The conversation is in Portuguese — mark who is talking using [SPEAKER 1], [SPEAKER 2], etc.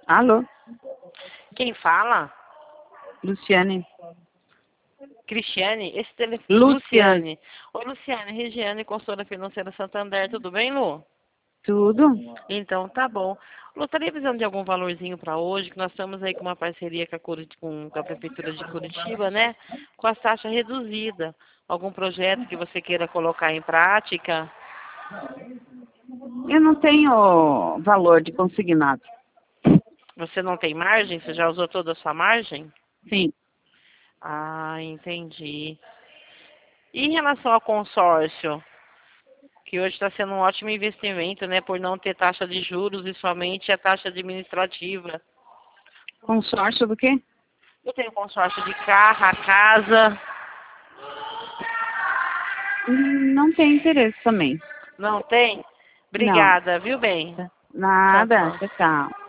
[SPEAKER 1] Alô,
[SPEAKER 2] Quem fala?
[SPEAKER 1] Luciane.
[SPEAKER 2] Cristiane? Esse telefone.
[SPEAKER 1] Luciane.
[SPEAKER 2] Luciane. Oi, Luciane. Regiane, consultora financeira Santander. Tudo bem, Lu?
[SPEAKER 1] Tudo?
[SPEAKER 2] Então, tá bom. Lu, estaria precisando de algum valorzinho para hoje, que nós estamos aí com uma parceria com com a Prefeitura de Curitiba, né? Com a taxa reduzida. Algum projeto que você queira colocar em prática?
[SPEAKER 1] Eu não tenho valor de consignado.
[SPEAKER 2] Você não tem margem? Você já usou toda a sua margem?
[SPEAKER 1] Sim.
[SPEAKER 2] Ah, entendi. E em relação ao consórcio, que hoje está sendo um ótimo investimento, né? Por não ter taxa de juros e somente a taxa administrativa.
[SPEAKER 1] Consórcio do quê?
[SPEAKER 2] Eu tenho consórcio de carro, a casa.
[SPEAKER 1] Não tenho interesse também.
[SPEAKER 2] Não tem?
[SPEAKER 1] Não.
[SPEAKER 2] Obrigada, viu, bem? Tchau,
[SPEAKER 1] Nada.
[SPEAKER 2] tchau.
[SPEAKER 1] Tchau, tchau.